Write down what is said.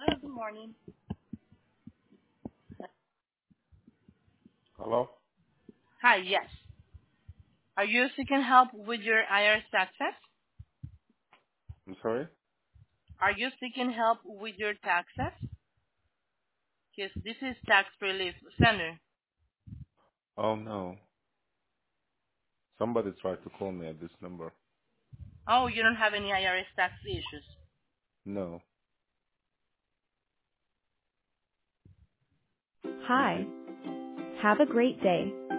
Hello, good morning. Hello? Hi, yes. Are you seeking help with your IRS taxes? I'm sorry? Are you seeking help with your taxes? Yes, this is Tax Relief Center. Oh no. Somebody tried to call me at this number. Oh, you don't have any IRS tax issues. No. Thank Hi. you. Have a great day.